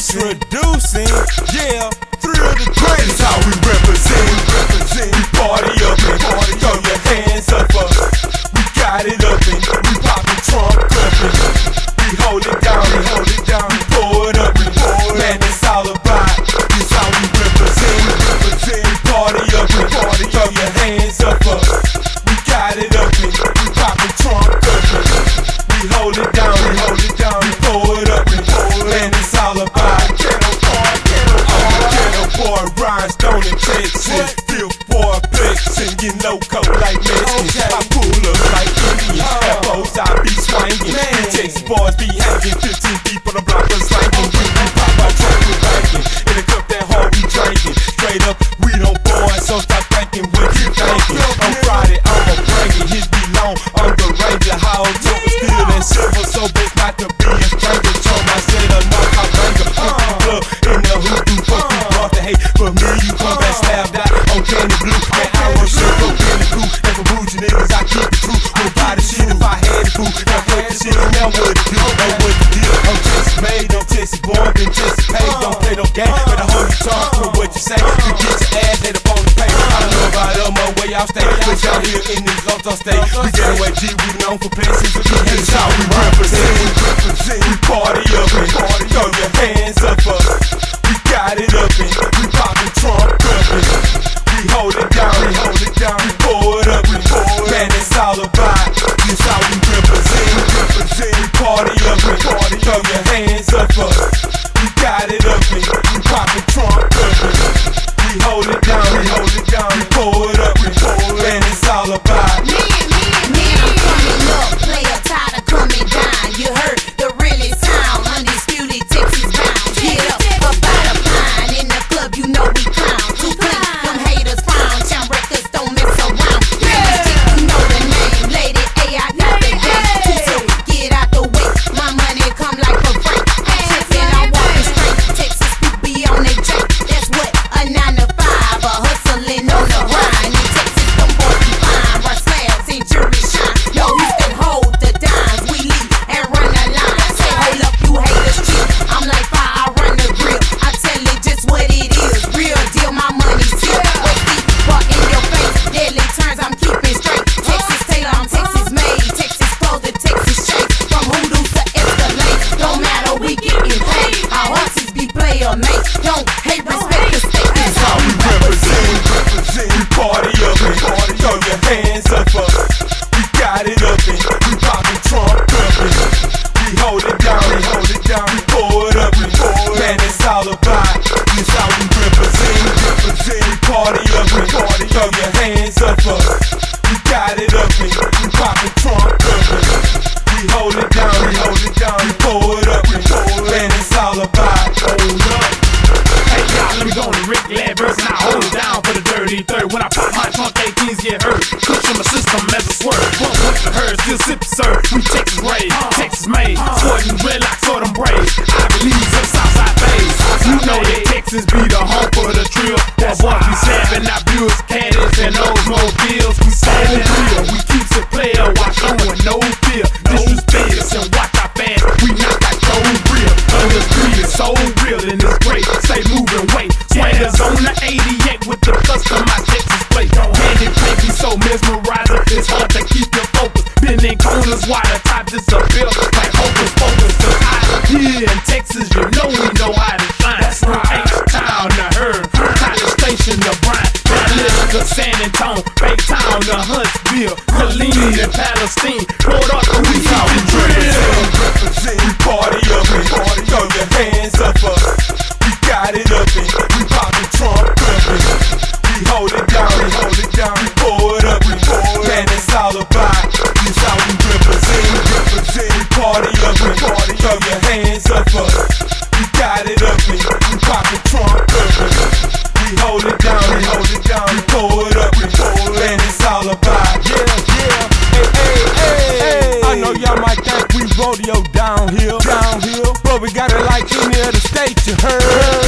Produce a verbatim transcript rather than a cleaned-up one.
Introducing, yeah, three of the greatest. How we represent, represent. We party up and party, throw your hands up, up. We got it up and we poppin' trunk up and we hold it down, we hold it down, we pour it up, we pour it. Man, it's all about this. How we represent, represent. We party up and party, throw your hands up, up. We got it up and we poppin' trunk up and we hold it down, we hold it down, we pour it up, we pour it. Man, it's all about ghetto boy, ghetto boy, ghetto boy, rhinestone in Texas, fifth boy, blick, singing loco like Mexican. I pull up like Indian, F Os I be swinging. Texas boys be hanging, fifteen deep on the block of slanging. We be pop out drunk with banging, in a cup that hard we drinking. Straight up, we don't boy, so stop thinking what you thinking. On Friday, I'ma bring it, his be long, I'm the ranger. How top is still and silver, so big not to be a stranger. Told my said a knock out banger, club in the hoodoo, fuck you brought the hate. For me, you come back slapped out on candy blue. Man, I want shit, go in the cool. Never bougie niggas, I keep it true. Won't buy the shit if I had it cool. Now fuck the shit, now what it do? Know what the deal? I'm Texas made, I'm Texas born, been Texas paid. Don't play no game, but I hold you talk for what you say. You get your ass laid up on the pay. I don't know about them, my way out state. But y'all here in this Lost state. We get away G, we known for blessings. This how we represent, represent. We party up and party, throw your hands up, up. We got it up and we poppin' trunk up and we hold it down, we hold it down, we pour it up, we pour it. Man, it's all about this how we represent, represent. We party up and party, throw your hands up, up. We got it up and we poppin' trunk up and we hold it down, we hold it down, we pour it up, we pour it. Man, it's all about man, man, man, I'm coming up, player tired of coming down. You heard the really sound, undisputed Texas bound. Get up, up out of pine, in the club you know we clown. Too clean, them haters frown, Town records don't mess around. Realistic, you know the name, Lady A, I got the game. Too slow, get out the way, my money come like a freight. I'm tripping, I'm walking straight, Texas people be on their J. That's what a nine to five, a hustling on the grind. In Texas, them boys be fine, rush slabs and jury shine. Yo, you can hold the dimes, we lead and run the line. Say, hold up, you haters cheap. I'm like fire, I run the grill. I tell it just what it is, real deal, my money's here. What's deep, but in your face, deadly turns, I'm keeping straight. Texas Taylor, I'm Texas made, Texas clothes, the Texas shake. From hoodoo to Escalade, don't matter, we getting paid. Our horses be player made, don't hate, respect the state. That's how we represent, represent. We party up and party, throw your hands up, up. We got it up and we poppin' trunk up and we hold it down, we hold it down, we pour it up, we pour it. Man, it's all about this how we represent, represent. We party up and party, throw your hands up, up. We got it up and we poppin' trunk up and we hold it down, we hold it down, we pour it up, we pour it. Man, it's all about hold up. Hey y'all, let me go on the Rick Glad verse and I hold it down for the dirty third. When I pop my trunk, eighteens get hurt. Cushion my system as a swerve. Bump with the herd, still sip the serve. We Texas raised, Texas made. Sporting dreadlocks for them braids. I believe some Southside phase. You know that Texas be the home for the trill. Boy, boys be slapping our Buicks, caddies, and Oldsmobiles. We slapping real, we keeps it player. Watch showing no fear. Disrespect us and watch our fans. We knock like so real. Undisputed, so real and it's great. Stay moving, wait. Swingers on the eighty-eight with the customized Texas plate. Candy plate be so mesmerizing, it's hard to keep your focus. Bending corners while the top disappear like hocus pocus. Cause out here in Texas, you know we know how to shine. H-Town, the herd, College Station, the Bryant, Dallas, the San Antonio, Baytown, the Huntsville, Killeen, and Palestine, Port Arthur, we How we represent, represent. We party up and party, throw your hands up, up. We got it up and we poppin' trunk up and we hold it down, we hold it down, we pour it up, we pour it. Man, it's all about this how we represent, represent. We party up and party, throw your hands up, up. We got it up and we poppin' trunk up and we hold it down, we hold it down, we pour it up, we pour it. Man, it's all about yeah, yeah. Hey, hey, hey, hey. I know y'all might think we rodeo downhill, downhill, but we got it like any other state, you heard.